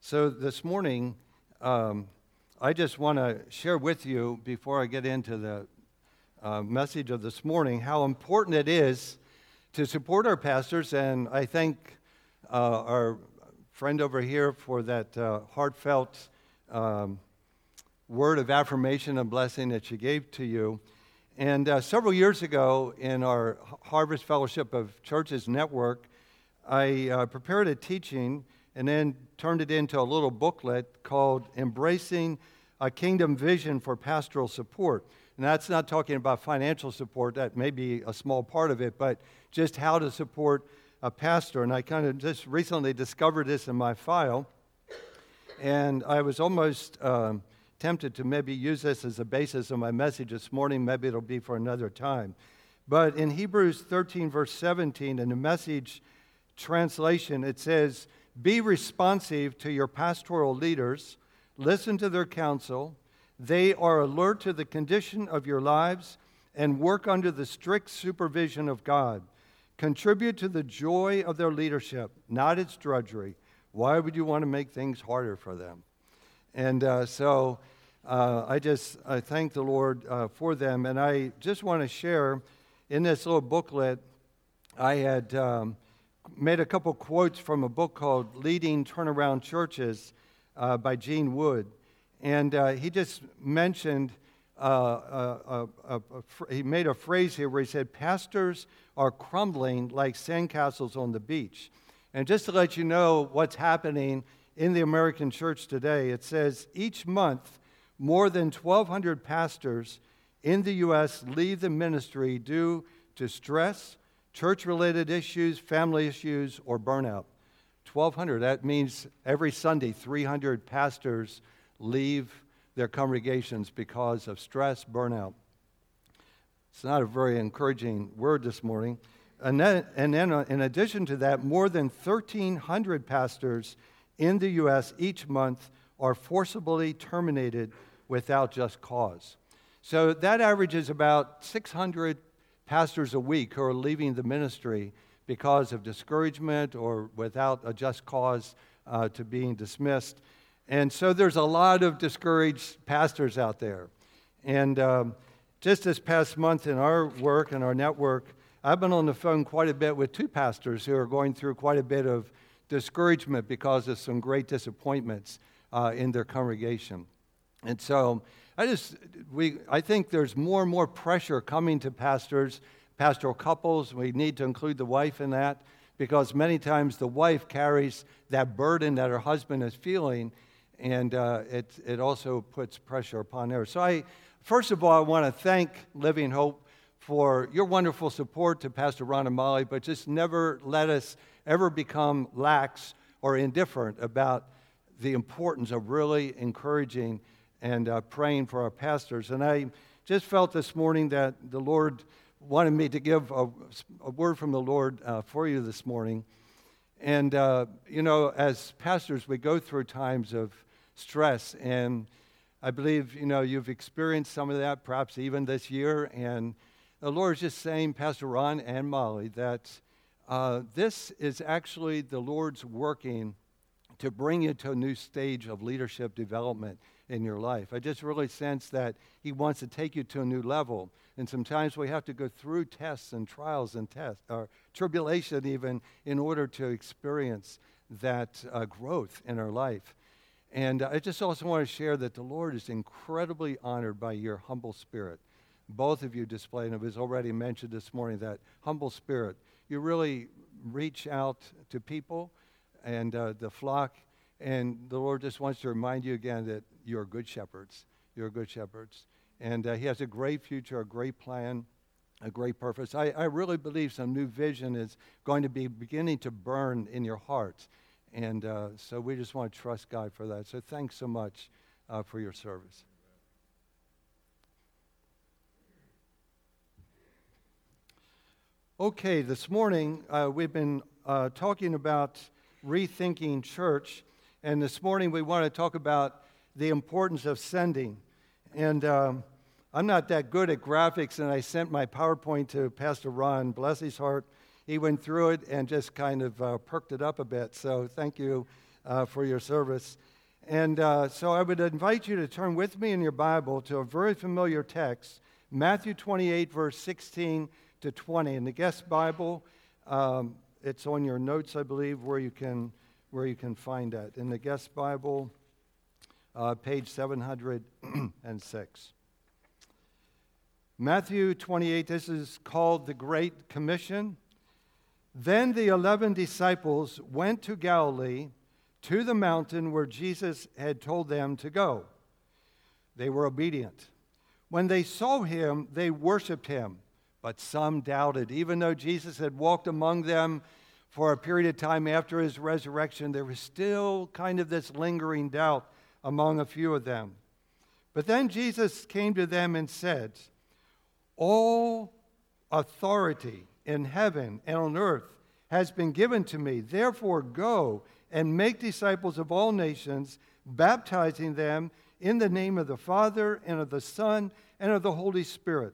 So this morning, I just want to share with you, before I get into the message of this morning, how important it is to support our pastors. And I thank our friend over here for that heartfelt word of affirmation and blessing that she gave to you. And several years ago, in our Harvest Fellowship of Churches network, I prepared a teaching and then turned it into a little booklet called Embracing a Kingdom Vision for Pastoral Support. And that's not talking about financial support, that may be a small part of it, but just how to support a pastor. And I kind of just recently discovered this in my file, and I was almost tempted to maybe use this as a basis of my message this morning. Maybe it'll be for another time. But in Hebrews 13, verse 17, in the Message translation, it says, "Be responsive to your pastoral leaders, listen to their counsel. They are alert to the condition of your lives and work under the strict supervision of God. Contribute to the joy of their leadership, not its drudgery." Why would you want to make things harder for them? And I thank the Lord for them. And I just want to share in this little booklet, I had made a couple quotes from a book called Leading Turnaround Churches by Gene Wood. And he just mentioned, he made a phrase here where he said, "Pastors are crumbling like sandcastles on the beach." And just to let you know what's happening in the American church today, it says each month more than 1,200 pastors in the U.S. leave the ministry due to stress, church-related issues, family issues, or burnout. 1,200, that means every Sunday 300 pastors leave their congregations because of stress, burnout. It's not a very encouraging word this morning. And then in addition to that, more than 1,300 pastors in the U.S. each month are forcibly terminated without just cause. So that averages about 600 pastors a week who are leaving the ministry because of discouragement or without a just cause to being dismissed. And so there's a lot of discouraged pastors out there. And just this past month in our work and our network, I've been on the phone quite a bit with two pastors who are going through quite a bit of discouragement because of some great disappointments in their congregation. And so I think there's more and more pressure coming to pastors, pastoral couples. We need to include the wife in that because many times the wife carries that burden that her husband is feeling, and it also puts pressure upon her. So first of all, I want to thank Living Hope for your wonderful support to Pastor Ron and Molly, but just never let us ever become lax or indifferent about the importance of really encouraging and praying for our pastors. And I just felt this morning that the Lord wanted me to give a word from the Lord for you this morning. And, as pastors, we go through times of stress. And I believe, you've experienced some of that perhaps even this year. And the Lord is just saying, Pastor Ron and Molly, that this is actually the Lord's working to bring you to a new stage of leadership development in your life. I just really sense that He wants to take you to a new level. And sometimes we have to go through tests and trials and or tribulation even, in order to experience that growth in our life. And I just also want to share that the Lord is incredibly honored by your humble spirit. Both of you displayed, and it was already mentioned this morning, that humble spirit. You really reach out to people and the flock, and the Lord just wants to remind you again that you're good shepherds. You're good shepherds. And He has a great future, a great plan, a great purpose. I really believe some new vision is going to be beginning to burn in your hearts. And so we just want to trust God for that. So thanks so much for your service. Okay, this morning we've been talking about rethinking church, and this morning we want to talk about the importance of sending. And I'm not that good at graphics, and I sent my PowerPoint to Pastor Ron, bless his heart. He went through it and just kind of perked it up a bit, so thank you for your service. And so I would invite you to turn with me in your Bible to a very familiar text, Matthew 28, verse 16 to 20. In the guest Bible, it's on your notes, I believe, where you can find that. In the guest Bible, page 706. Matthew 28, this is called the Great Commission. Then the 11 disciples went to Galilee, to the mountain where Jesus had told them to go. They were obedient. When they saw him, they worshiped him, but some doubted. Even though Jesus had walked among them for a period of time after his resurrection, there was still kind of this lingering doubt among a few of them. But then Jesus came to them and said, "All authority in heaven and on earth has been given to me. Therefore go and make disciples of all nations, baptizing them in the name of the Father and of the Son and of the Holy Spirit,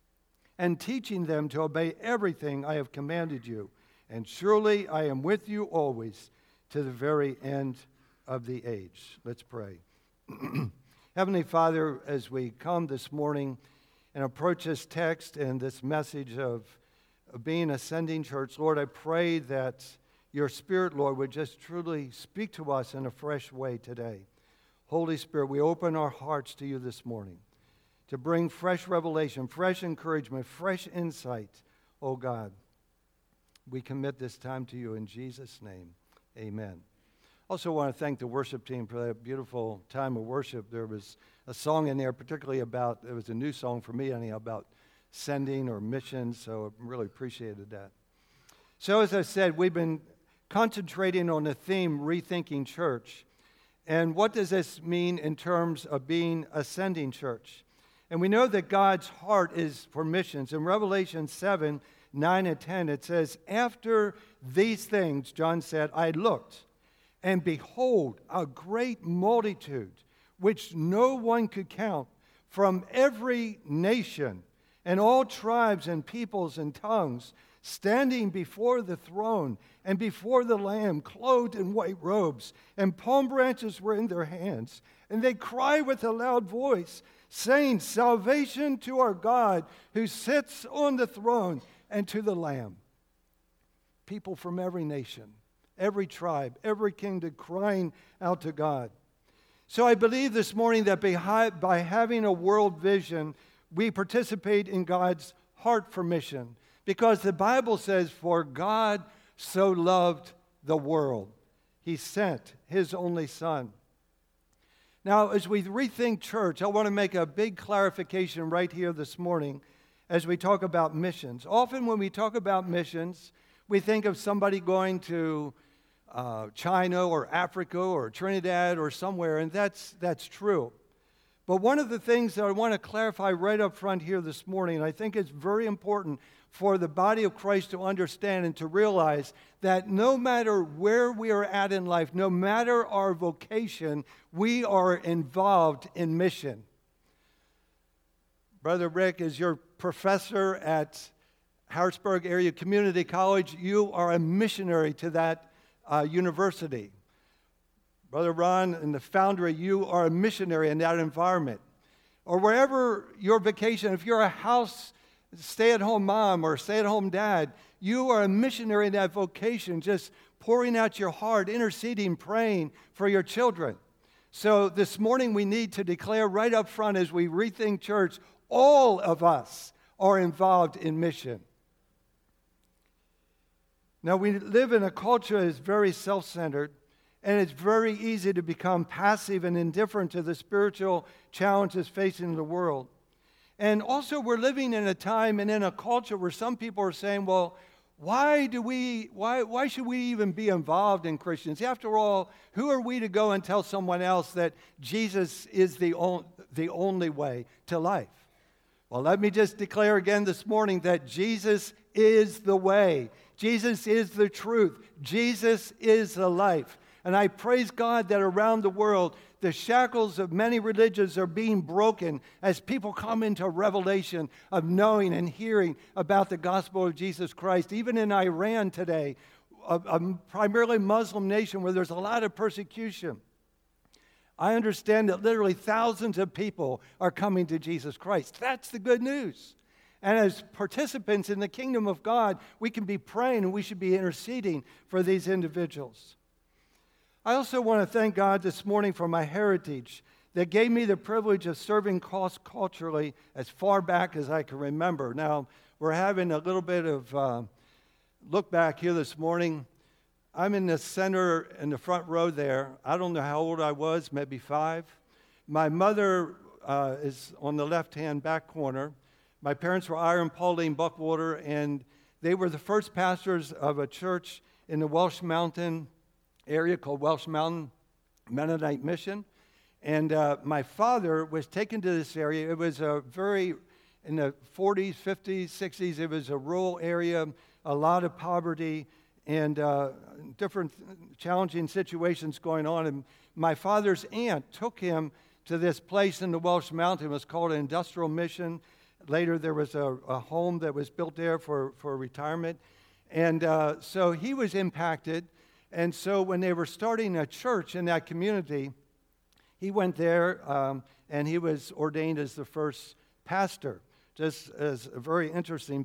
and teaching them to obey everything I have commanded you. And surely I am with you always to the very end of the age." Let's pray. Heavenly Father, as we come this morning and approach this text and this message of being Ascending Church, Lord, I pray that your Spirit, Lord, would just truly speak to us in a fresh way today. Holy Spirit, we open our hearts to you this morning to bring fresh revelation, fresh encouragement, fresh insight, oh God. We commit this time to you in Jesus' name. Amen. Also want to thank the worship team for that beautiful time of worship. There was a song in there particularly about, it was a new song for me anyhow, about sending or missions, so I really appreciated that. So as I said, we've been concentrating on the theme, Rethinking Church. And what does this mean in terms of being Ascending Church? And we know that God's heart is for missions. In Revelation 7, 9 and 10, it says, "After these things," John said, "I looked, and behold, a great multitude, which no one could count, from every nation and all tribes and peoples and tongues, standing before the throne and before the Lamb, clothed in white robes, and palm branches were in their hands. And they cry with a loud voice, saying, 'Salvation to our God who sits on the throne and to the Lamb.'" People from every nation, every tribe, every kingdom crying out to God. So I believe this morning that by having a world vision, we participate in God's heart for mission. Because the Bible says, "For God so loved the world, he sent his only Son." Now, as we rethink church, I want to make a big clarification right here this morning as we talk about missions. Often when we talk about missions, we think of somebody going to China or Africa or Trinidad or somewhere, and that's true. But one of the things that I want to clarify right up front here this morning, and I think it's very important for the body of Christ to understand and to realize that no matter where we are at in life, no matter our vocation, we are involved in mission. Brother Rick, as your professor at Harrisburg Area Community College, you are a missionary to that university. Brother Ron, in the Foundry, you are a missionary in that environment. Or wherever your vacation, if you're a house stay-at-home mom or stay-at-home dad, you are a missionary in that vocation, just pouring out your heart, interceding, praying for your children. So this morning we need to declare right up front as we rethink church, all of us are involved in mission. Now, we live in a culture that is very self-centered, and it's very easy to become passive and indifferent to the spiritual challenges facing the world. And also, we're living in a time and in a culture where some people are saying, well, why should we even be involved in Christians? After all, who are we to go and tell someone else that Jesus is the only way to life? Well, let me just declare again this morning that Jesus is the way. Jesus is the truth. Jesus is the life. And I praise God that around the world, the shackles of many religions are being broken as people come into revelation of knowing and hearing about the gospel of Jesus Christ. Even in Iran today, a primarily Muslim nation where there's a lot of persecution. I understand that literally thousands of people are coming to Jesus Christ. That's the good news. And as participants in the kingdom of God, we can be praying and we should be interceding for these individuals. I also want to thank God this morning for my heritage that gave me the privilege of serving cross-culturally as far back as I can remember. Now, we're having a little bit of look back here this morning. I'm in the center, in the front row there. I don't know how old I was, maybe 5. My mother is on the left-hand back corner. My parents were Ira and Pauline Buckwater, and they were the first pastors of a church in the Welsh Mountain area called Welsh Mountain Mennonite Mission. And my father was taken to this area. It was a very, in the 40s, 50s, 60s, it was a rural area, a lot of poverty, and different challenging situations going on. And my father's aunt took him to this place in the Welsh Mountain. It was called an industrial mission. Later, there was a home that was built there for retirement. And so he was impacted. And so when they were starting a church in that community, he went there and he was ordained as the first pastor. Just as a very interesting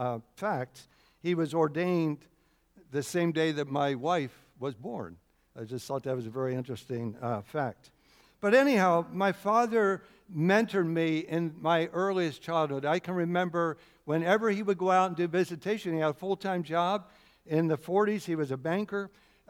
fact, he was ordained the same day that my wife was born. I just thought that was a very interesting fact. But anyhow, my father mentored me in my earliest childhood. I can remember whenever he would go out and do visitation, he had a full-time job. In the 40s, he was a banker.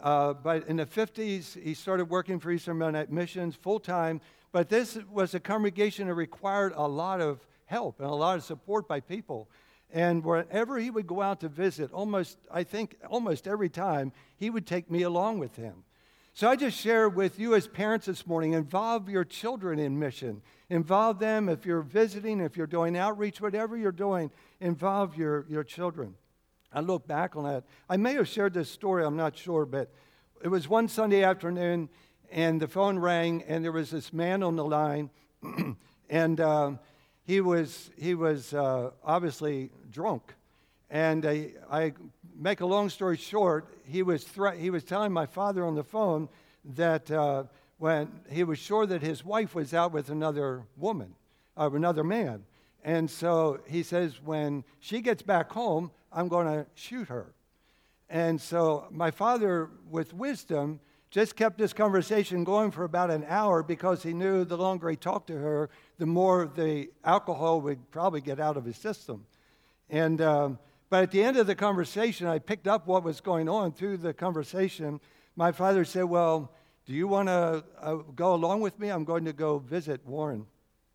But in the 50s, he started working for Eastern Mennonite Missions full-time. But this was a congregation that required a lot of help and a lot of support by people. And whenever he would go out to visit, almost every time, he would take me along with him. So I just share with you as parents this morning, involve your children in mission. Involve them if you're visiting, if you're doing outreach, whatever you're doing, involve your children. I look back on that. I may have shared this story, I'm not sure, but it was one Sunday afternoon, and the phone rang, and there was this man on the line, and he was obviously drunk. And I make a long story short, he was telling my father on the phone that when he was sure that his wife was out with another woman, another man. And so he says, when she gets back home, I'm going to shoot her. And so my father, with wisdom, just kept this conversation going for about an hour because he knew the longer he talked to her, the more the alcohol would probably get out of his system. And but at the end of the conversation, I picked up what was going on through the conversation. My father said, well, do you want to go along with me? I'm going to go visit Warren.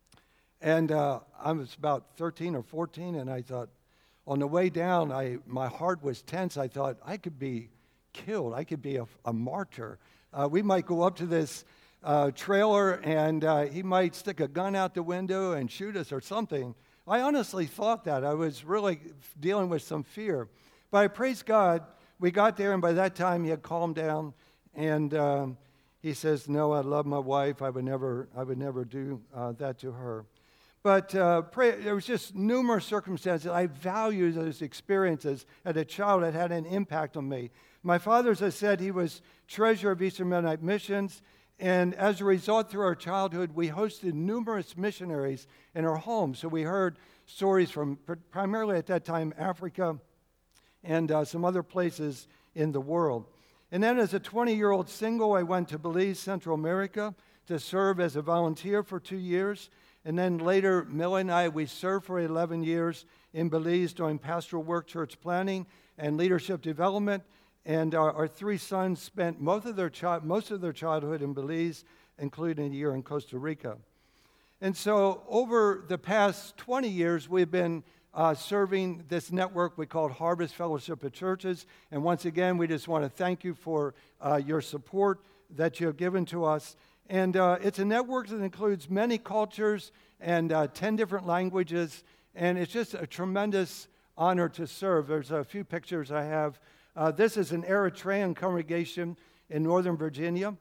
And I was about 13 or 14, and I thought, on the way down, my heart was tense. I thought, I could be killed. I could be a martyr. We might go up to this trailer, and he might stick a gun out the window and shoot us or something. I honestly thought that. I was really dealing with some fear. But I praise God, we got there, and by that time, he had calmed down, and he says, no, I love my wife. I would never do that to her. But there was just numerous circumstances. I value those experiences as a child that had an impact on me. My father, as I said, he was treasurer of Eastern Mennonite Missions. And as a result, through our childhood, we hosted numerous missionaries in our home. So we heard stories from primarily at that time Africa and some other places in the world. And then as a 20-year-old single, I went to Belize, Central America, to serve as a volunteer for 2 years. And then later, Millie and I, we served for 11 years in Belize doing pastoral work, church planning, and leadership development. And our 3 sons spent most of their childhood in Belize, including a year in Costa Rica. And so over the past 20 years, we've been serving this network we call Harvest Fellowship of Churches. And once again, we just want to thank you for your support that you have given to us. And it's a network that includes many cultures and 10 different languages. And it's just a tremendous honor to serve. There's a few pictures I have. This is an Eritrean congregation in Northern Virginia.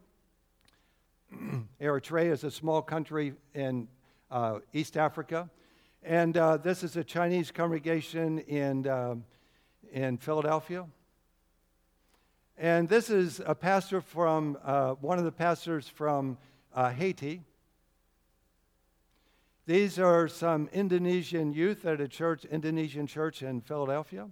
Eritrea is a small country in East Africa. And this is a Chinese congregation in Philadelphia. And this is a pastor from, one of the pastors from Haiti. These are some Indonesian youth at a church, Indonesian church in Philadelphia.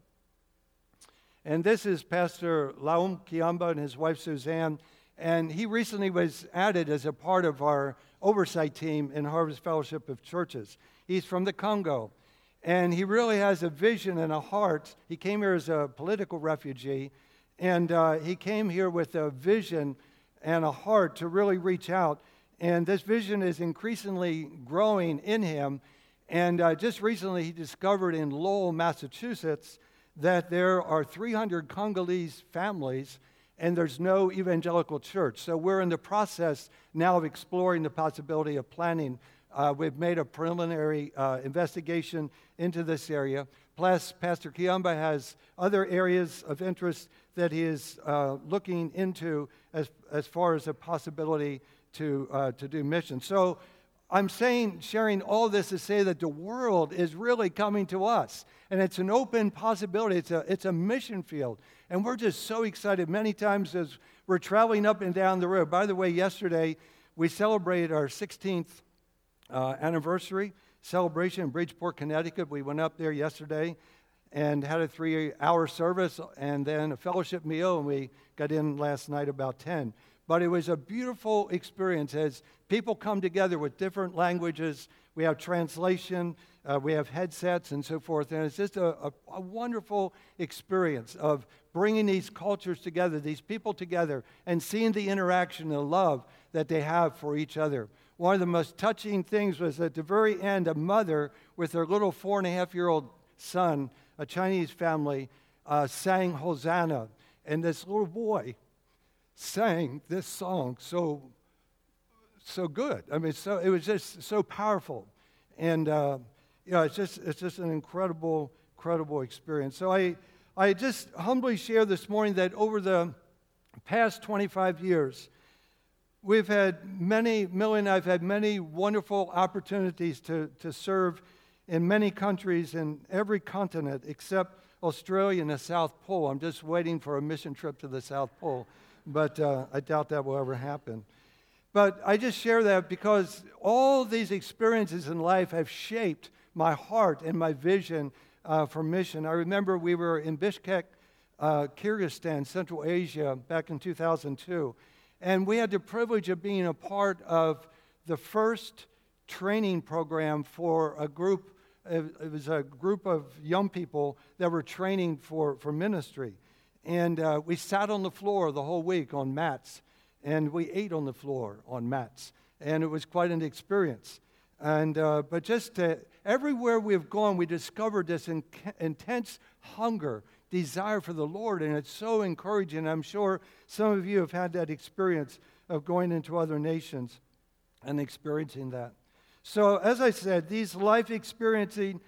And this is Pastor Laum Kiamba and his wife Suzanne. And he recently was added as a part of our oversight team in Harvest Fellowship of Churches. He's from the Congo. And he really has a vision and a heart. He came here as a political refugee. And he came here with a vision and a heart to really reach out. And this vision is increasingly growing in him. And just recently he discovered in Lowell, Massachusetts, that there are 300 Congolese families and there's no evangelical church. So we're in the process now of exploring the possibility of planning. We've made a preliminary investigation into this area. Plus, Pastor Kiamba has other areas of interest that he is looking into as far as a possibility to do mission. So I'm sharing all this to say that the world is really coming to us. And it's an open possibility. It's a mission field. And we're just so excited many times as we're traveling up and down the road. By the way, yesterday we celebrated our 16th anniversary celebration in Bridgeport, Connecticut. We went up there yesterday and had a 3-hour service and then a fellowship meal, and we got in last night about 10. But it was a beautiful experience as people come together with different languages. We have translation, we have headsets and so forth. And it's just a wonderful experience of bringing these cultures together, these people together, and seeing the interaction and love that they have for each other. One of the most touching things was at the very end, a mother with her little 4.5-year-old son, a Chinese family, sang Hosanna. And this little boy sang this song so good. I mean, it was just so powerful, and it's just an incredible experience. So I just humbly share this morning that over the past 25 years, we've had Millie and I've had many wonderful opportunities to serve in many countries in every continent except Australia and the South Pole. I'm just waiting for a mission trip to the South Pole. But I doubt that will ever happen. But I just share that because all these experiences in life have shaped my heart and my vision for mission. I remember we were in Bishkek, Kyrgyzstan, Central Asia, back in 2002. And we had the privilege of being a part of the first training program for a group. It was a group of young people that were training for ministry. And we sat on the floor the whole week on mats, and we ate on the floor on mats, and it was quite an experience. And but just everywhere we've gone, we discovered this intense hunger, desire for the Lord, and it's so encouraging. I'm sure some of you have had that experience of going into other nations and experiencing that. So, as I said, these life experiences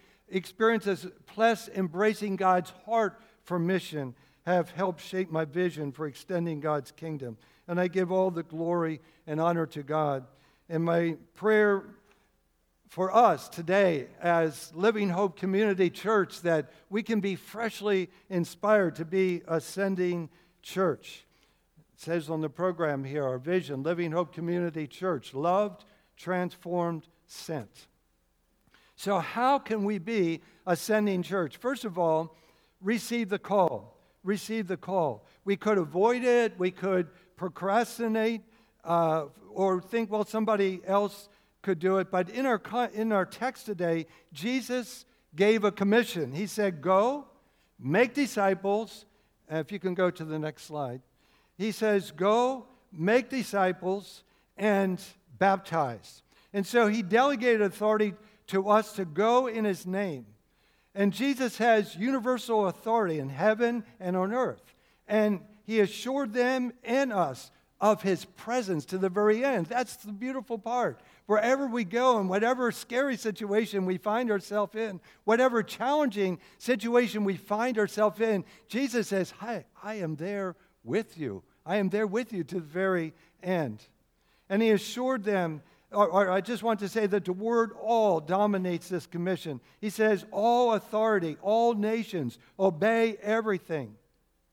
plus embracing God's heart for mission have helped shape my vision for extending God's kingdom. And I give all the glory and honor to God. And my prayer for us today as Living Hope Community Church that we can be freshly inspired to be a sending church. It says on the program here, our vision, Living Hope Community Church, loved, transformed, sent. So how can we be a sending church? First of all, receive the call. Receive the call. We could avoid it, we could procrastinate, or think, well, somebody else could do it. But in our text today, Jesus gave a commission. He said, go, make disciples. If you can go to the next slide. He says, go, make disciples, and baptize. And so he delegated authority to us to go in his name. And Jesus has universal authority in heaven and on earth. And he assured them and us of his presence to the very end. That's the beautiful part. Wherever we go and whatever scary situation we find ourselves in, whatever challenging situation we find ourselves in, Jesus says, hi, I am there with you. I am there with you to the very end. And he assured them, or I just want to say that the word all dominates this commission. He says, all authority, all nations, obey everything.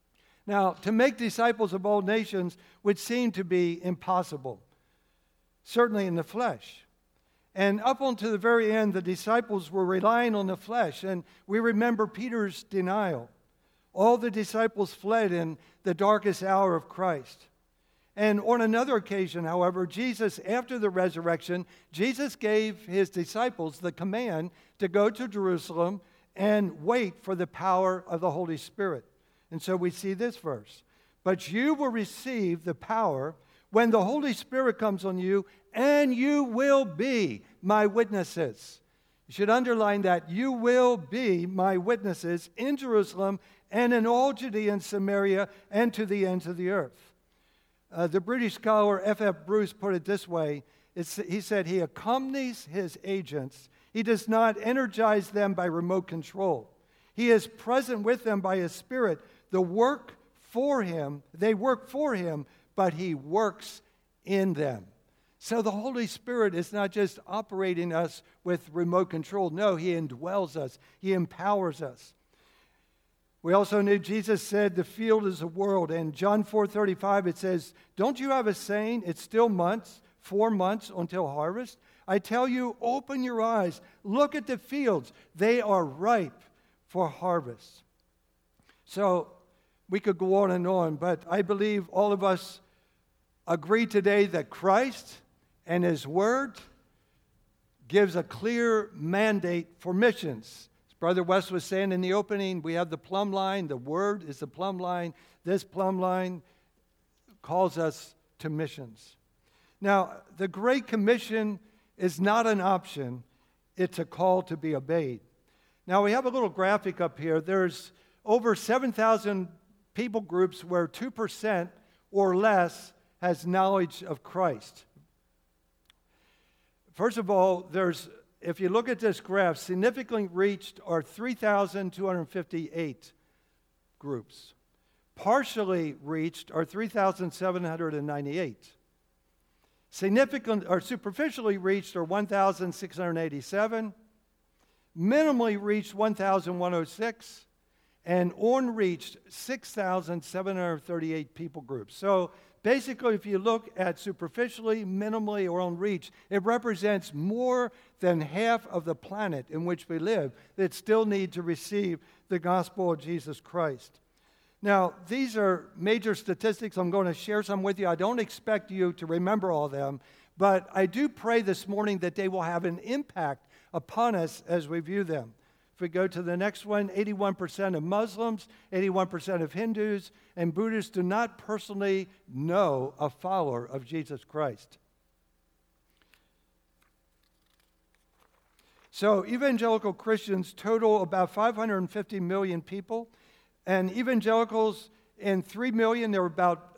Now, to make disciples of all nations would seem to be impossible, certainly in the flesh. And up until the very end, the disciples were relying on the flesh. And we remember Peter's denial. All the disciples fled in the darkest hour of Christ. And on another occasion, however, Jesus, after the resurrection, Jesus gave his disciples the command to go to Jerusalem and wait for the power of the Holy Spirit. And so we see this verse. But you will receive the power when the Holy Spirit comes on you, and you will be my witnesses. You should underline that. You will be my witnesses in Jerusalem and in all Judea and Samaria and to the ends of the earth. The British scholar F.F. Bruce put it this way. He said he accompanies his agents. He does not energize them by remote control. He is present with them by his Spirit. They work for him, but he works in them. So the Holy Spirit is not just operating us with remote control. No, he indwells us. He empowers us. We also knew Jesus said the field is the world. And John 4:35, it says, don't you have a saying, it's still 4 months until harvest? I tell you, open your eyes. Look at the fields. They are ripe for harvest. So we could go on, but I believe all of us agree today that Christ and his word gives a clear mandate for missions. As Brother West was saying in the opening, we have the plumb line. The word is the plumb line. This plumb line calls us to missions. Now, the Great Commission is not an option. It's a call to be obeyed. Now, we have a little graphic up here. There's over 7,000 people groups where 2% or less has knowledge of Christ. First of all, if you look at this graph, significantly reached are 3,258 groups. Partially reached are 3,798. Significant or superficially reached are 1,687. Minimally reached 1,106. And unreached 6,738 people groups. So basically, if you look at superficially, minimally, or unreached, it represents more than half of the planet in which we live that still need to receive the gospel of Jesus Christ. Now, these are major statistics. I'm going to share some with you. I don't expect you to remember all of them, but I do pray this morning that they will have an impact upon us as we view them. If we go to the next one, 81% of Muslims, 81% of Hindus, and Buddhists do not personally know a follower of Jesus Christ. So evangelical Christians total about 550 million people, and evangelicals in 3 million, there were about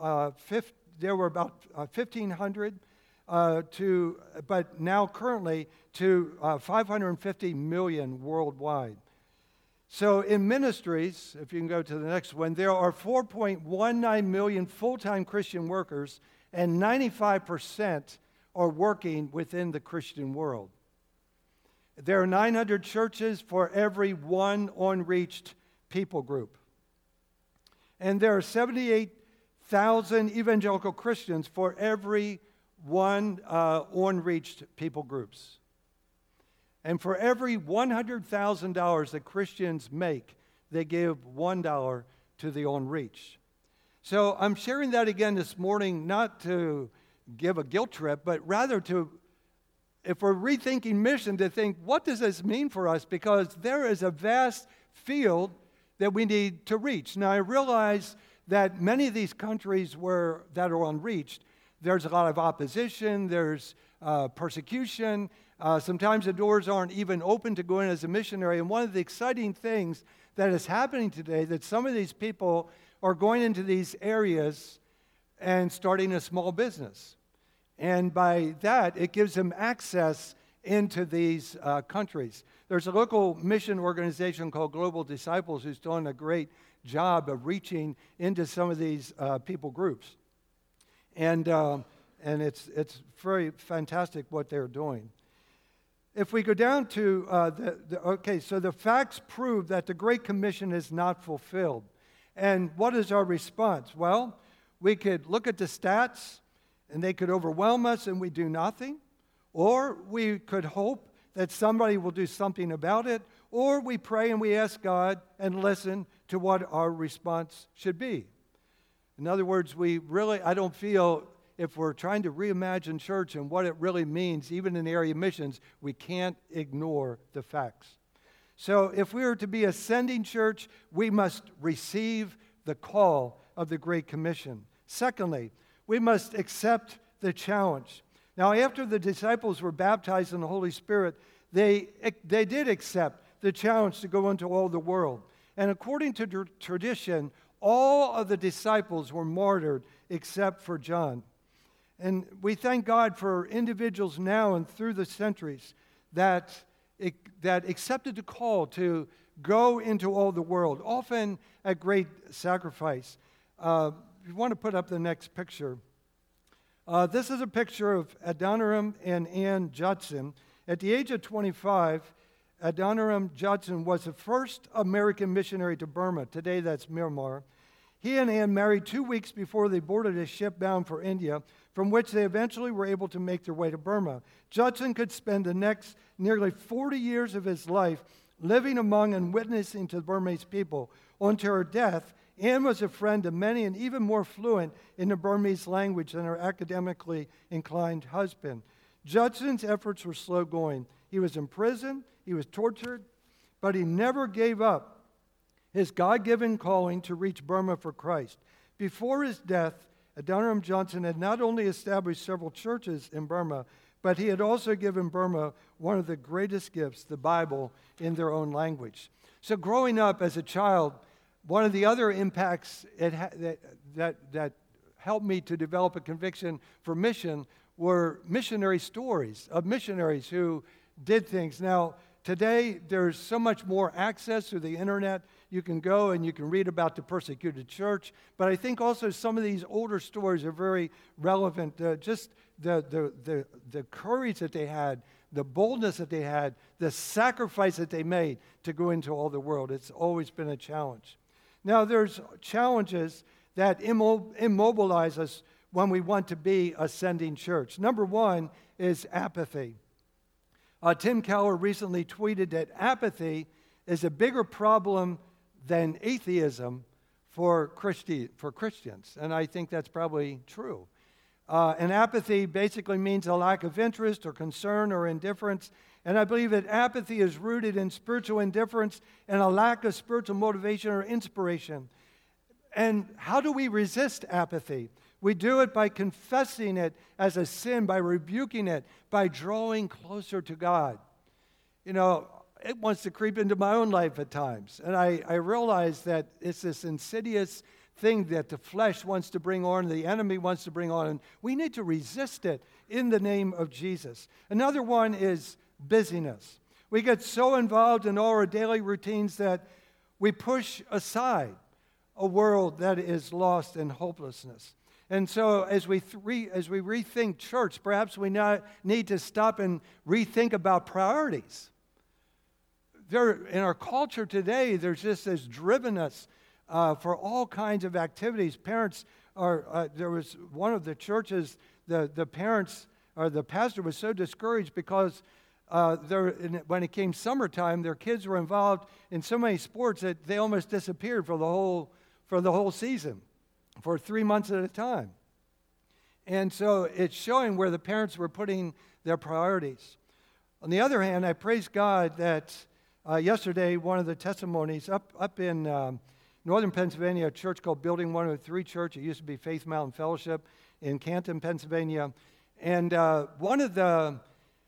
1,500 but now currently to 550 million worldwide. So in ministries, if you can go to the next one, there are 4.19 million full-time Christian workers, and 95% are working within the Christian world. There are 900 churches for every one unreached people group. And there are 78,000 evangelical Christians for every one unreached people groups. And for every $100,000 that Christians make, they give $1 to the unreached. So I'm sharing that again this morning, not to give a guilt trip, but rather to, if we're rethinking mission, to think, what does this mean for us? Because there is a vast field that we need to reach. Now, I realize that many of these countries that are unreached, there's a lot of opposition, there's persecution. Sometimes the doors aren't even open to go in as a missionary. And one of the exciting things that is happening today, that some of these people are going into these areas and starting a small business. And by that, it gives them access into these countries. There's a local mission organization called Global Disciples who's doing a great job of reaching into some of these people groups. And it's very fantastic what they're doing. If we go down to, so the facts prove that the Great Commission is not fulfilled. And what is our response? Well, we could look at the stats and they could overwhelm us and we do nothing. Or we could hope that somebody will do something about it. Or we pray and we ask God and listen to what our response should be. In other words, I don't feel if we're trying to reimagine church and what it really means, even in the area of missions, we can't ignore the facts. So if we are to be a sending church, we must receive the call of the Great Commission. Secondly, we must accept the challenge. Now, after the disciples were baptized in the Holy Spirit, they did accept the challenge to go into all the world. And according to tradition, all of the disciples were martyred except for John. And we thank God for individuals now and through the centuries that accepted the call to go into all the world, often at great sacrifice. If you want to put up the next picture. This is a picture of Adoniram and Ann Judson. At the age of 25, Adoniram Judson was the first American missionary to Burma. Today that's Myanmar. He and Ann married 2 weeks before they boarded a ship bound for India, from which they eventually were able to make their way to Burma. Judson could spend the next nearly 40 years of his life living among and witnessing to the Burmese people. Until her death, Ann was a friend to many and even more fluent in the Burmese language than her academically inclined husband. Judson's efforts were slow going. He was imprisoned, he was tortured, but he never gave up his God-given calling to reach Burma for Christ. Before his death, Adoniram Judson had not only established several churches in Burma, but he had also given Burma one of the greatest gifts, the Bible, in their own language. So growing up as a child, one of the other impacts that helped me to develop a conviction for mission were missionary stories of missionaries who did things. Now, today, there's so much more access through the internet. You can go and you can read about the persecuted church. But I think also some of these older stories are very relevant. Just the courage that they had, the boldness that they had, the sacrifice that they made to go into all the world. It's always been a challenge. Now, there's challenges that immobilize us when we want to be a sending church. Number one is apathy. Tim Keller recently tweeted that apathy is a bigger problem than atheism for Christians. And I think that's probably true. And apathy basically means a lack of interest or concern or indifference. And I believe that apathy is rooted in spiritual indifference and a lack of spiritual motivation or inspiration. And how do we resist apathy? We do it by confessing it as a sin, by rebuking it, by drawing closer to God. You know, it wants to creep into my own life at times. And I realize that it's this insidious thing that the flesh wants to bring on, the enemy wants to bring on, and we need to resist it in the name of Jesus. Another one is busyness. We get so involved in all our daily routines that we push aside a world that is lost in hopelessness. And so as we rethink church, perhaps we need to stop and rethink about priorities. In our culture today, there's just this drivenness for all kinds of activities. Parents there was one of the churches, the parents or the pastor was so discouraged because when it came summertime, their kids were involved in so many sports that they almost disappeared for the whole season, for 3 months at a time. And so it's showing where the parents were putting their priorities. On the other hand, I praise God that yesterday, one of the testimonies up in northern Pennsylvania, a church called Building 103 Church. It used to be Faith Mountain Fellowship in Canton, Pennsylvania. And one of the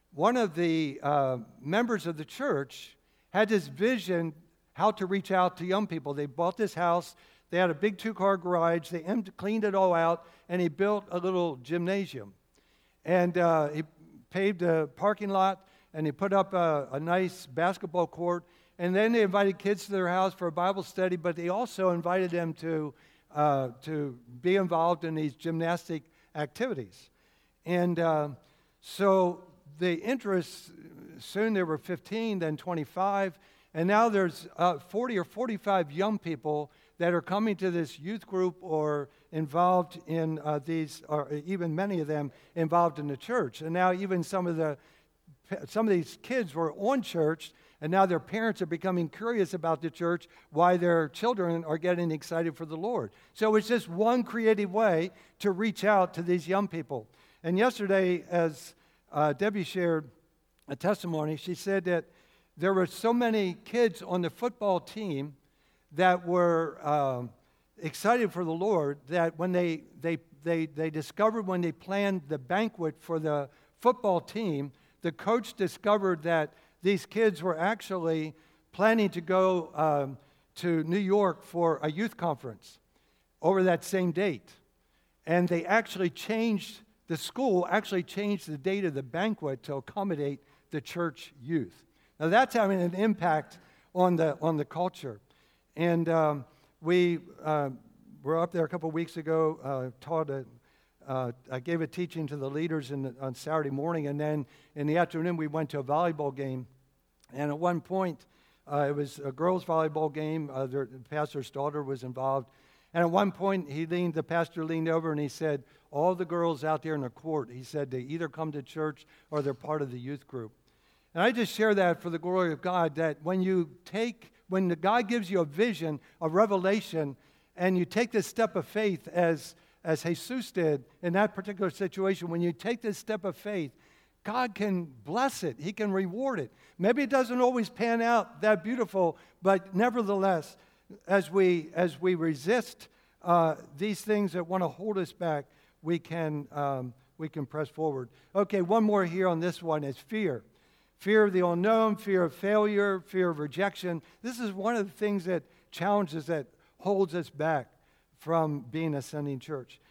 members of the church had this vision how to reach out to young people. They bought this house. They had a big 2-car garage. They cleaned it all out, and he built a little gymnasium. And he paved a parking lot, and he put up a nice basketball court. And then they invited kids to their house for a Bible study, but they also invited them to be involved in these gymnastic activities. And so the interest, soon there were 15, then 25, and now there's 40 or 45 young people that are coming to this youth group or involved in these, or even many of them involved in the church. And now even some of these kids were on church, and now their parents are becoming curious about the church, why their children are getting excited for the Lord. So it's just one creative way to reach out to these young people. And yesterday, as Debbie shared a testimony, she said that there were so many kids on the football team that were excited for the Lord that when they discovered, when they planned the banquet for the football team, the coach discovered that these kids were actually planning to go to New York for a youth conference over that same date. And they actually changed, the school actually changed the date of the banquet to accommodate the church youth. Now that's having an impact on the culture. And we were up there a couple of weeks ago, I gave a teaching to the leaders on Saturday morning, and then in the afternoon we went to a volleyball game. And at one point, it was a girls' volleyball game. The pastor's daughter was involved. And at one point, the pastor leaned over and he said, all the girls out there in the court, he said, they either come to church or they're part of the youth group. And I just share that for the glory of God, that when God gives you a vision, a revelation, and you take this step of faith as Jesus did in that particular situation, when you take this step of faith, God can bless it. He can reward it. Maybe it doesn't always pan out that beautiful, but nevertheless, as we resist these things that want to hold us back, we can press forward. Okay, one more here on this one is fear. Fear of the unknown, fear of failure, fear of rejection. This is one of the things that challenges, that holds us back from being Ascending Church.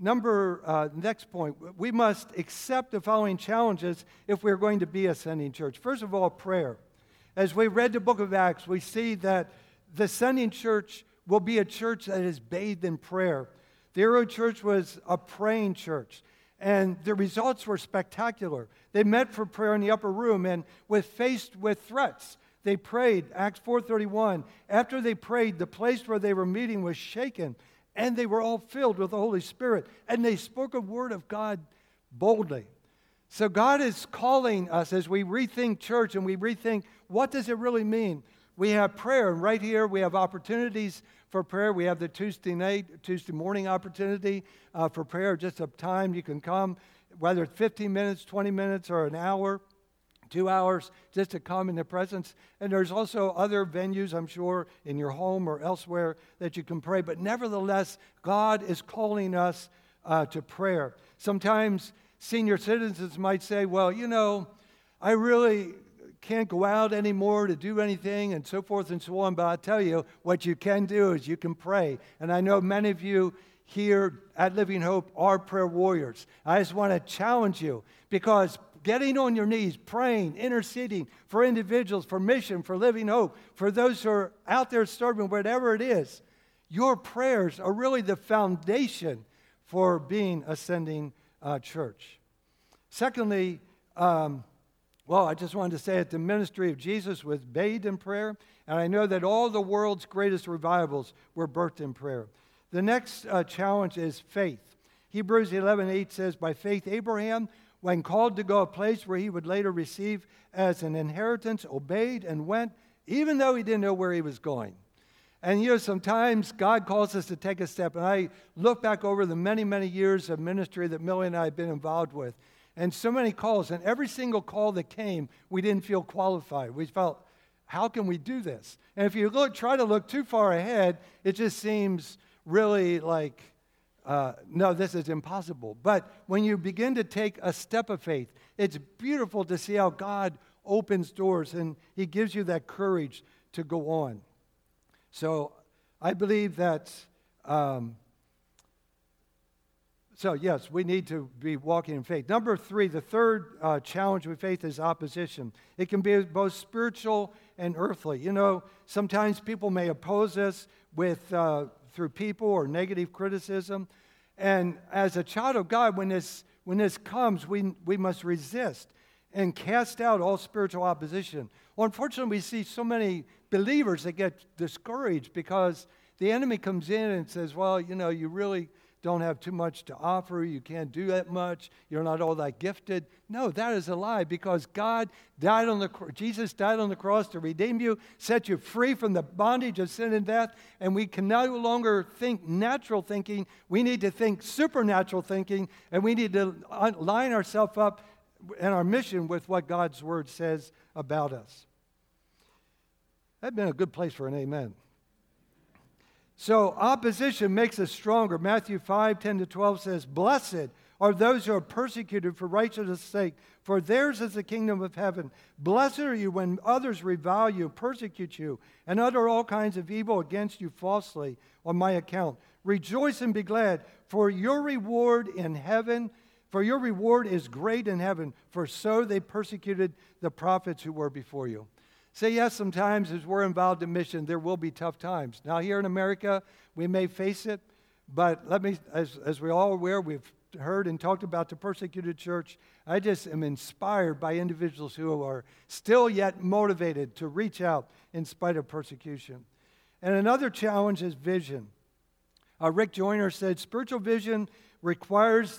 Next point, we must accept the following challenges if we're going to be Ascending Church. First of all, prayer. As we read the book of Acts, we see that the Ascending Church will be a church that is bathed in prayer. The early church was a praying church, and the results were spectacular. They met for prayer in the upper room, and faced with threats, they prayed. Acts 4:31. After they prayed, the place where they were meeting was shaken, and they were all filled with the Holy Spirit, and they spoke a word of God boldly. So God is calling us as we rethink church and we rethink, what does it really mean? We have prayer, and right here we have opportunities for prayer. We have the Tuesday morning opportunity for prayer, just a time you can come, whether it's 15 minutes, 20 minutes, or an hour, 2 hours, just to come in the presence. And there's also other venues, I'm sure, in your home or elsewhere that you can pray. But nevertheless, God is calling us to prayer. Sometimes senior citizens might say, well, I really can't go out anymore to do anything, and so forth and so on. But I'll tell you, what you can do is you can pray. And I know many of you here at Living Hope are prayer warriors. I just want to challenge you, because getting on your knees, praying, interceding for individuals, for mission, for Living Hope, for those who are out there serving, whatever it is, your prayers are really the foundation for being Ascending Church. Secondly, I just wanted to say that the ministry of Jesus was bathed in prayer, and I know that all the world's greatest revivals were birthed in prayer. The next challenge is faith. Hebrews 11:8 says, by faith Abraham, when called to go a place where he would later receive as an inheritance, obeyed and went, even though he didn't know where he was going. And sometimes God calls us to take a step. And I look back over the many, many years of ministry that Millie and I have been involved with, and so many calls, and every single call that came, we didn't feel qualified. We felt, how can we do this? And if you try to look too far ahead, it just seems really like, no, this is impossible. But when you begin to take a step of faith, it's beautiful to see how God opens doors, and He gives you that courage to go on. So I believe that, yes, we need to be walking in faith. Number 3, the third challenge with faith is opposition. It can be both spiritual and earthly. Sometimes people may oppose us through people or negative criticism. And as a child of God, when this comes, we must resist and cast out all spiritual opposition. Well, unfortunately, we see so many believers that get discouraged because the enemy comes in and says, well, you really don't have too much to offer. You can't do that much. You're not all that gifted. No, that is a lie, because Jesus died on the cross to redeem you, set you free from the bondage of sin and death, and we can no longer think natural thinking. We need to think supernatural thinking, and we need to line ourselves up and our mission with what God's Word says about us. That'd been a good place for an amen. So opposition makes us stronger. Matthew 5:10-12 says, "Blessed are those who are persecuted for righteousness' sake, for theirs is the kingdom of heaven. Blessed are you when others revile you, persecute you, and utter all kinds of evil against you falsely on my account. Rejoice and be glad, for your reward is great in heaven, for so they persecuted the prophets who were before you." Say yes, sometimes as we're involved in mission, there will be tough times. Now here in America, we may face it, but as we're all aware, we've heard and talked about the persecuted church. I just am inspired by individuals who are still yet motivated to reach out in spite of persecution. And another challenge is vision. Rick Joyner said, spiritual vision requires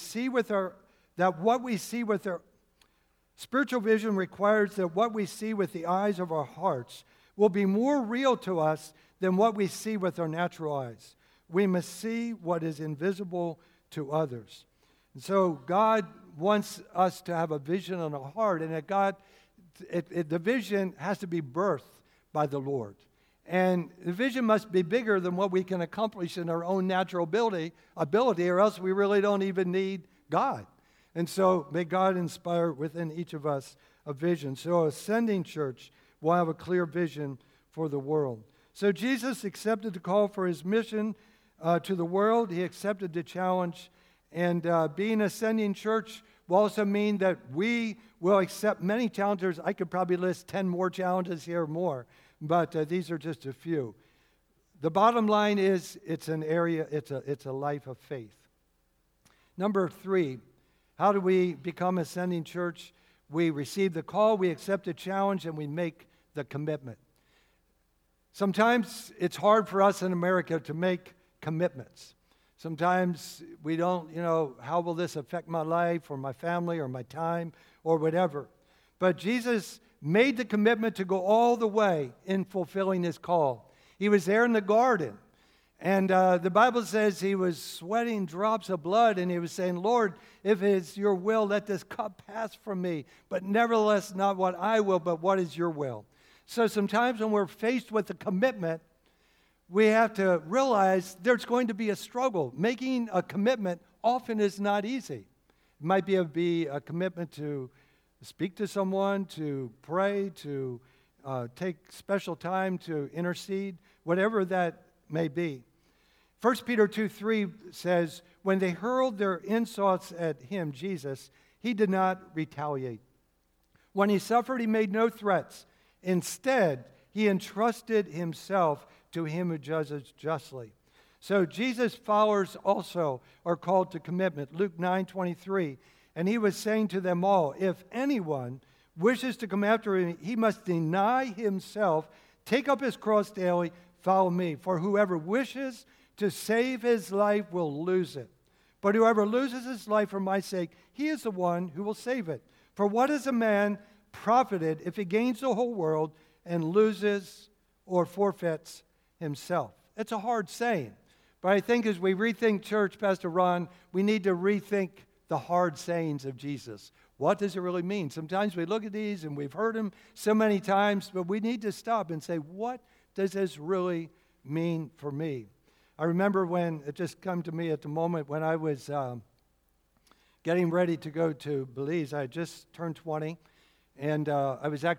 Spiritual vision requires that what we see with the eyes of our hearts will be more real to us than what we see with our natural eyes. We must see what is invisible to others. And so God wants us to have a vision in our heart, and that the vision has to be birthed by the Lord. And the vision must be bigger than what we can accomplish in our own natural ability, or else we really don't even need God. And so may God inspire within each of us a vision. So a sending church will have a clear vision for the world. So Jesus accepted the call for his mission to the world. He accepted the challenge. And being a sending church will also mean that we will accept many challenges. I could probably list 10 more challenges here or more, but these are just a few. The bottom line is it's a life of faith. Number 3, how do we become a sending church? We receive the call, we accept the challenge, and we make the commitment. Sometimes it's hard for us in America to make commitments. Sometimes we don't, how will this affect my life or my family or my time or whatever. But Jesus made the commitment to go all the way in fulfilling his call. He was there in the garden. And the Bible says he was sweating drops of blood, and he was saying, Lord, if it's your will, let this cup pass from me. But nevertheless, not what I will, but what is your will. So sometimes when we're faced with a commitment, we have to realize there's going to be a struggle. Making a commitment often is not easy. It might be a commitment to speak to someone, to pray, to take special time to intercede, whatever that may be. 1 Peter 2:3 says, when they hurled their insults at him, Jesus, he did not retaliate. When he suffered, he made no threats. Instead, he entrusted himself to him who judges justly. So Jesus' followers also are called to commitment. Luke 9:23, and he was saying to them all, if anyone wishes to come after me, he must deny himself, take up his cross daily, follow me. For whoever wishes to save his life will lose it. But whoever loses his life for my sake, he is the one who will save it. For what is a man profited if he gains the whole world and loses or forfeits himself? It's a hard saying. But I think as we rethink church, Pastor Ron, we need to rethink the hard sayings of Jesus. What does it really mean? Sometimes we look at these and we've heard them so many times, but we need to stop and say, what does this really mean for me? I remember when it just came to me at the moment when I was getting ready to go to Belize. I had just turned 20, and I was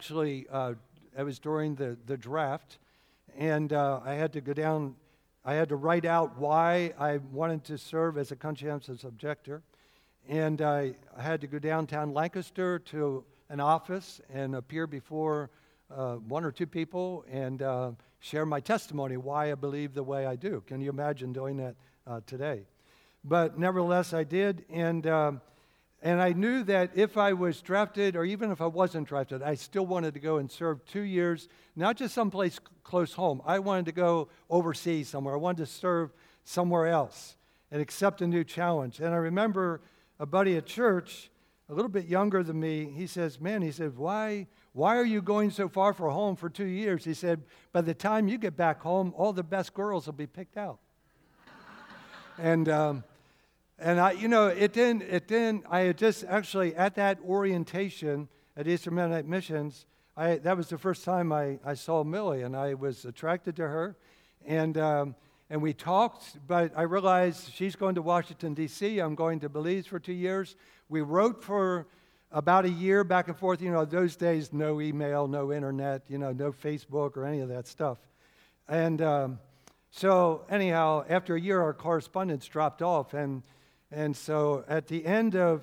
during the draft, and I had to go down. I had to write out why I wanted to serve as a conscientious objector, and I had to go downtown Lancaster to an office and appear before one or two people and share my testimony, why I believe the way I do. Can you imagine doing that today? But nevertheless, I did, and And I knew that if I was drafted, or even if I wasn't drafted, I still wanted to go and serve 2 years, not just someplace close home. I wanted to go overseas somewhere. I wanted to serve somewhere else and accept a new challenge. And I remember a buddy at church, a little bit younger than me, he says, man, he said, why are you going so far from home for 2 years? He said, by the time you get back home, all the best girls will be picked out. And I, it didn't, I had just actually, at that orientation at Eastern Mennonite Missions, that was the first time I saw Millie, and I was attracted to her. And we talked, but I realized she's going to Washington, D.C., I'm going to Belize for 2 years. We wrote for about a year back and forth. Those days, no email, no internet, no Facebook or any of that stuff. And so anyhow, after a year, our correspondence dropped off, and so at the end of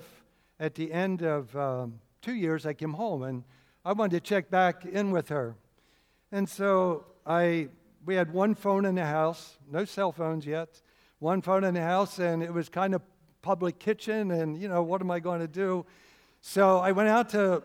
2 years, I came home, and I wanted to check back in with her. And so we had one phone in the house, no cell phones yet, one phone in the house, and it was kind of public kitchen, and, what am I going to do? So I went out to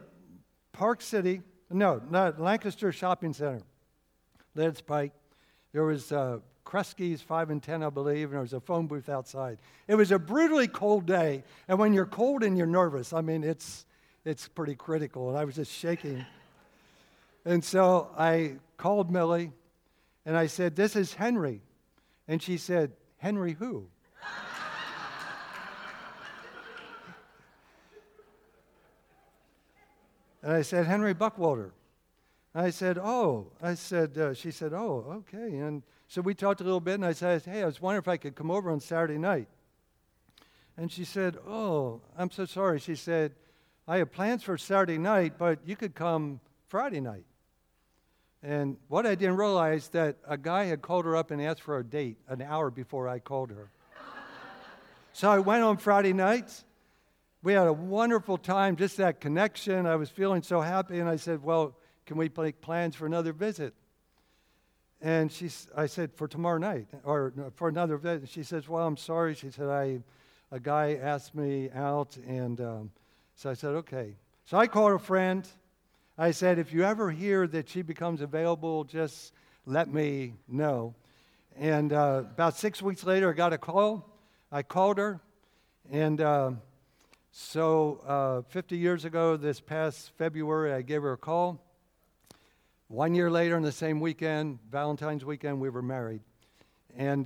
Lancaster Shopping Center, Lidd's Pike. There was Kresge's 5 and 10, I believe, and there was a phone booth outside. It was a brutally cold day, and when you're cold and you're nervous, it's pretty critical, and I was just shaking. And so I called Millie, and I said, this is Henry. And she said, Henry who? And I said, Henry Buckwalter. And she said, oh, okay. And so we talked a little bit, and I said, hey, I was wondering if I could come over on Saturday night. And she said, oh, I'm so sorry. She said, I have plans for Saturday night, but you could come Friday night. And what I didn't realize, that a guy had called her up and asked for a date an hour before I called her. So I went on Friday night. We had a wonderful time, just that connection. I was feeling so happy, and I said, well, can we make plans for another visit? And I said, for tomorrow night, or for another visit. She says, well, I'm sorry. She said, a guy asked me out, and so I said, okay. So I called a friend. I said, if you ever hear that she becomes available, just let me know. And about 6 weeks later, I got a call. I called her, and so 50 years ago, this past February, I gave her a call. 1 year later, on the same weekend, Valentine's weekend, we were married. And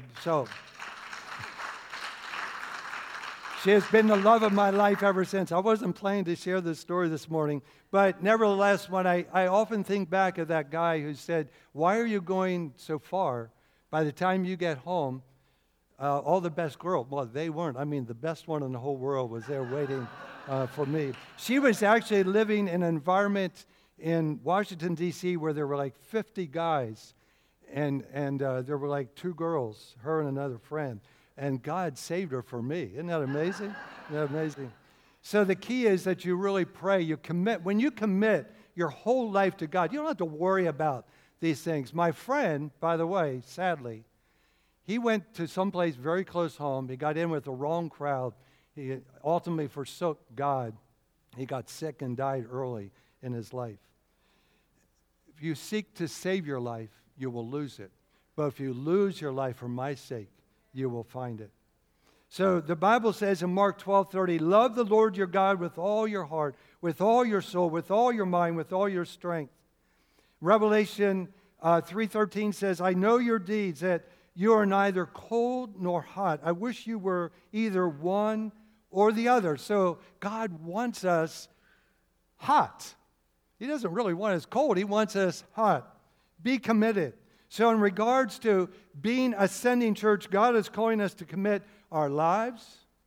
she has been the love of my life ever since. I wasn't planning to share this story this morning, but nevertheless, when I often think back of that guy who said, why are you going so far? By the time you get home, all the best girls, well, they weren't. The best one in the whole world was there waiting for me. She was actually living in an environment in Washington, D.C., where there were like 50 guys, and there were like 2 girls, her and another friend. And God saved her for me. Isn't that amazing? Isn't that amazing? So the key is that you really pray. You commit. When you commit your whole life to God, you don't have to worry about these things. My friend, by the way, sadly, he went to someplace very close home. He got in with the wrong crowd. He ultimately forsook God. He got sick and died early in his life. If you seek to save your life, you will lose it. But if you lose your life for my sake, you will find it. So the Bible says in Mark 12:30, love the Lord your God with all your heart, with all your soul, with all your mind, with all your strength. Revelation 3:13 says, I know your deeds, that you are neither cold nor hot. I wish you were either one or the other. So God wants us hot. He doesn't really want us cold. He wants us hot. Be committed. So in regards to being Ascending Church, God is calling us to commit our lives,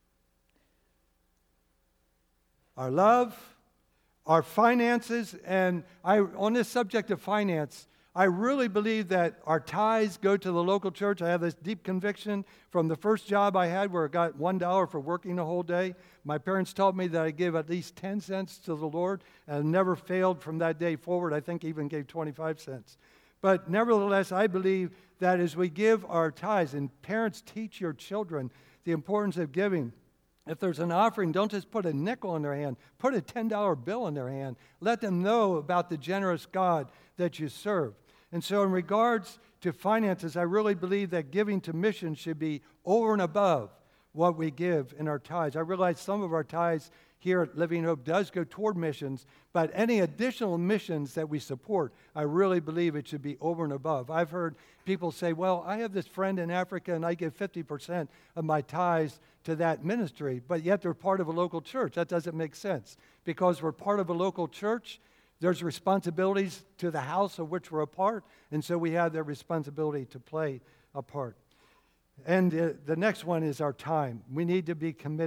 our love, our finances. And on this subject of finance, I really believe that our tithes go to the local church. I have this deep conviction from the first job I had where I got $1 for working the whole day. My parents taught me that I give at least 10 cents to the Lord, and I never failed from that day forward. I think even gave 25 cents. But nevertheless, I believe that as we give our tithes, and parents teach your children the importance of giving, If there's an offering, don't just put a nickel in their hand. Put a $10 bill in their hand. Let them know about the generous God that you serve. And so in regards to finances, I really believe that giving to missions should be over and above what we give in our tithes. I realize some of our tithes here at Living Hope does go toward missions, but any additional missions that we support, I really believe it should be over and above. I've heard people say, well, I have this friend in Africa and I give 50% of my tithes to that ministry, but yet they're part of a local church. That doesn't make sense. Because we're part of a local church, there's responsibilities to the house of which we're a part, and so we have that responsibility to play a part. And the next one is our time. We need to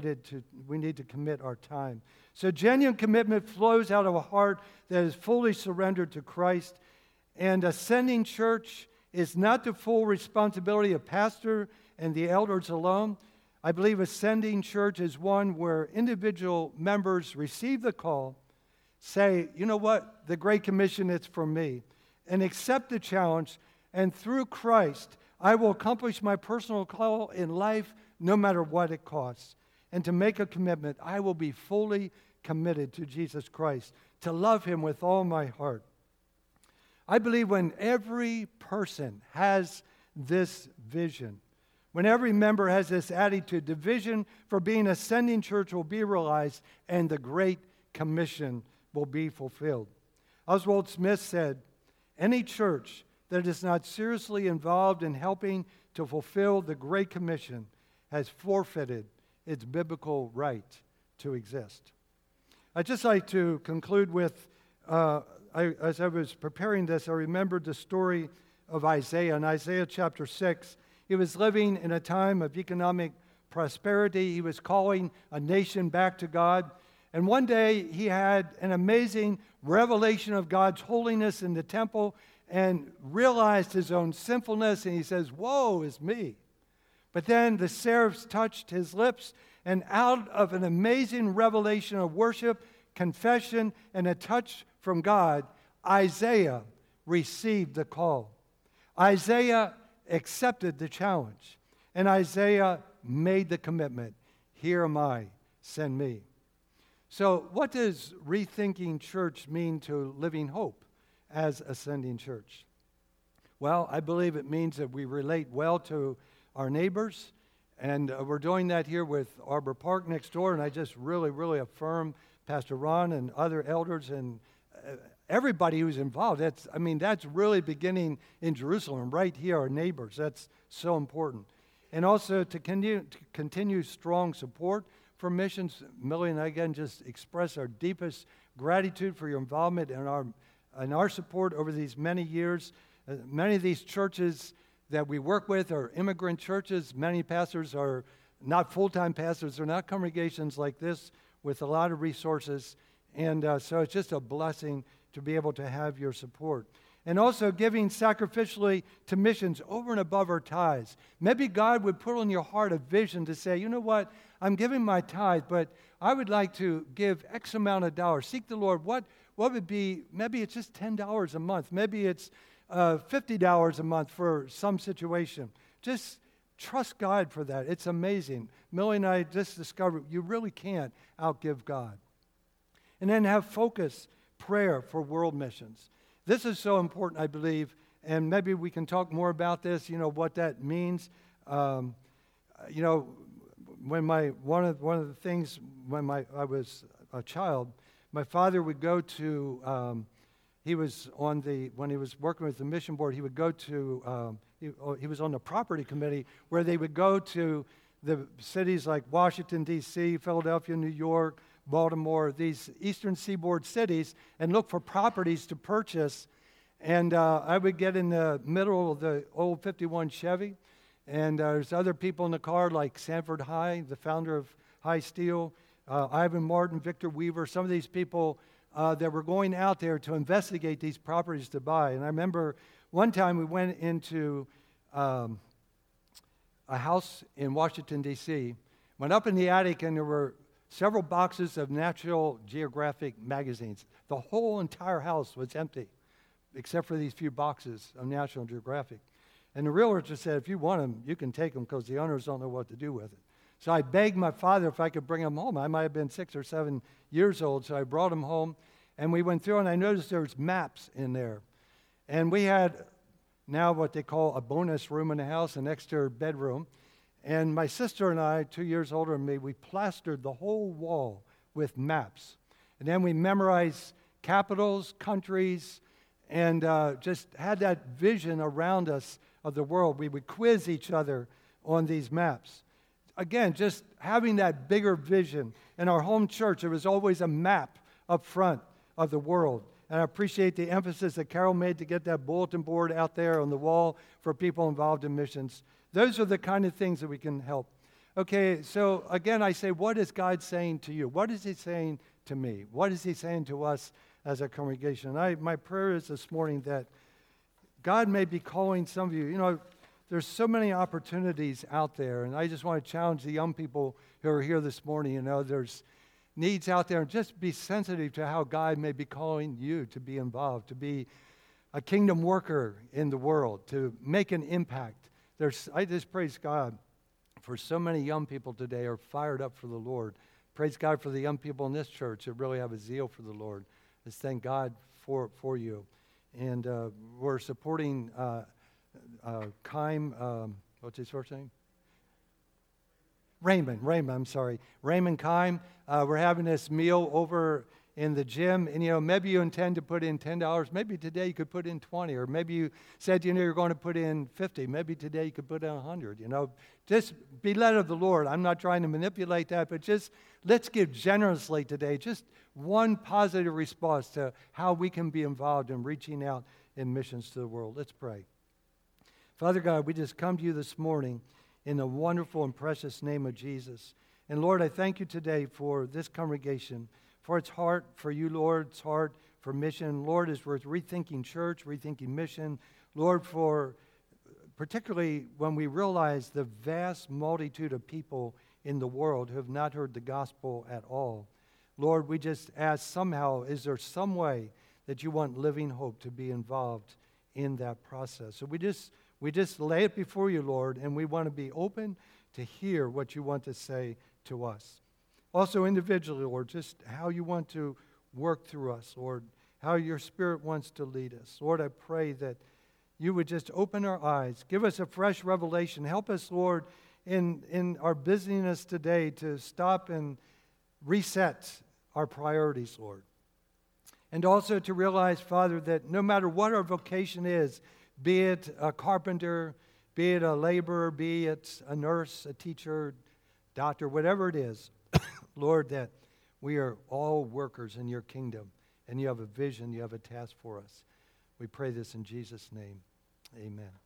commit our time. So genuine commitment flows out of a heart that is fully surrendered to Christ. And ascending church is not the full responsibility of pastor and the elders alone. I believe ascending church is one where individual members receive the call, say, you know what, the Great Commission, it's for me, and accept the challenge, and through Christ, I will accomplish my personal call in life no matter what it costs. And to make a commitment, I will be fully committed to Jesus Christ, to love Him with all my heart. I believe when every person has this vision, when every member has this attitude, the vision for being ascending church will be realized and the Great Commission will be fulfilled. Oswald Smith said, any church that is not seriously involved in helping to fulfill the Great Commission has forfeited its biblical right to exist. I'd just like to conclude with, as I was preparing this, I remembered the story of Isaiah. In Isaiah chapter 6, he was living in a time of economic prosperity. He was calling a nation back to God. And one day he had an amazing revelation of God's holiness in the temple and realized his own sinfulness, and he says, woe is me. But then the seraphs touched his lips, and out of an amazing revelation of worship, confession, and a touch from God, Isaiah received the call. Isaiah accepted the challenge, and Isaiah made the commitment, here am I, send me. So what does Rethinking Church mean to Living Hope as Ascending Church? Well, I believe it means that we relate well to our neighbors, and we're doing that here with Arbor Park next door, and I just really affirm Pastor Ron and other elders and everybody who's involved. That's really beginning in Jerusalem, right here, our neighbors. That's so important. And also to continue strong support for missions. Millie and I, again, just express our deepest gratitude for your involvement and our support over these many years. Many of these churches that we work with are immigrant churches. Many pastors are not full-time pastors. They're not congregations like this with a lot of resources. And so it's just a blessing to be able to have your support. And also giving sacrificially to missions over and above our tithes. Maybe God would put on your heart a vision to say, you know what, I'm giving my tithe, but I would like to give X amount of dollars. Seek the Lord. What would be, maybe it's just $10 a month. Maybe it's $50 a month for some situation. Just trust God for that. It's amazing. Millie and I just discovered you really can't outgive God. And then have focus prayer for world missions. This is so important, I believe, and maybe we can talk more about this, what that means. When one of the things when I was a child, my father would go to, when he was working with the mission board, he would go to, he was on the property committee where they would go to the cities like Washington, D.C., Philadelphia, New York, Baltimore, these eastern seaboard cities, and look for properties to purchase. And I would get in the middle of the old 51 Chevy, and there's other people in the car like Sanford High, the founder of High Steel, Ivan Martin, Victor Weaver, some of these people that were going out there to investigate these properties to buy. And I remember one time we went into a house in Washington, D.C., went up in the attic, and there were several boxes of National Geographic magazines. The whole entire house was empty, except for these few boxes of National Geographic. And the realtor said, if you want them, you can take them because the owners don't know what to do with it. So I begged my father if I could bring him home. I might have been 6 or 7 years old, so I brought him home. And we went through, and I noticed there was maps in there. And we had now what they call a bonus room in the house, an extra bedroom. And my sister and I, 2 years older than me, we plastered the whole wall with maps. And then we memorized capitals, countries, and just had that vision around us of the world. We would quiz each other on these maps. Again, just having that bigger vision. In our home church, there was always a map up front of the world. And I appreciate the emphasis that Carol made to get that bulletin board out there on the wall for people involved in missions. Those are the kind of things that we can help. Okay, so again, I say, what is God saying to you? What is He saying to me? What is He saying to us as a congregation? My prayer is this morning that God may be calling some of you. You know, there's so many opportunities out there, and I just want to challenge the young people who are here this morning. You know, there's needs out there, and just be sensitive to how God may be calling you to be involved, to be a kingdom worker in the world, to make an impact. I just praise God for so many young people today are fired up for the Lord. Praise God for the young people in this church that really have a zeal for the Lord. Just thank God for you. And we're supporting what's his first name? Raymond, I'm sorry. Raymond Kime. We're having this meal over in the gym, and you know, maybe you intend to put in $10. Maybe today you could put in 20, or maybe you said you're going to put in 50. Maybe today you could put in 100. You know, just be led of the Lord. I'm not trying to manipulate that, but just let's give generously today. Just one positive response to how we can be involved in reaching out in missions to the world. Let's pray. Father God, we just come to you this morning in the wonderful and precious name of Jesus. And Lord, I thank you today for this congregation, for its heart for you, Lord, its heart for mission. Lord, as we're rethinking church, rethinking mission. Lord, for particularly when we realize the vast multitude of people in the world who have not heard the gospel at all. Lord, we just ask somehow, is there some way that you want Living Hope to be involved in that process? So we just lay it before you, Lord, and we want to be open to hear what you want to say to us. Also individually, Lord, just how you want to work through us, Lord, how your Spirit wants to lead us. Lord, I pray that you would just open our eyes, give us a fresh revelation. Help us, Lord, in our busyness today to stop and reset our priorities, Lord. And also to realize, Father, that no matter what our vocation is, be it a carpenter, be it a laborer, be it a nurse, a teacher, doctor, whatever it is, Lord, that we are all workers in your kingdom, and you have a vision, you have a task for us. We pray this in Jesus' name. Amen.